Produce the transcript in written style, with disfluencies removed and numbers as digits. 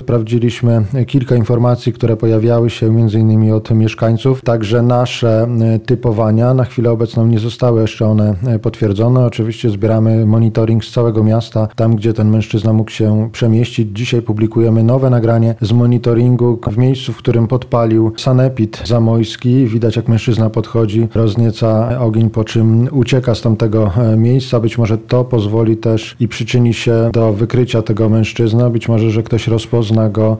sprawdziliśmy kilka informacji, które pojawiały się m.in. od mieszkańców. Także nasze typowania na chwilę obecną nie zostały jeszcze one potwierdzone. Oczywiście zbieramy monitoring z całego miasta, tam gdzie ten mężczyzna mógł się przemieścić. Dzisiaj publikujemy nowe nagranie z monitoringu w miejscu, w którym podpalił sanepid zamojski. Widać, jak mężczyzna podchodzi, roznieca ogień, po czym ucieka z tamtego miejsca. Być może to pozwoli też i przyczyni się do wykrycia tego mężczyzny. Być może, że ktoś rozpozna go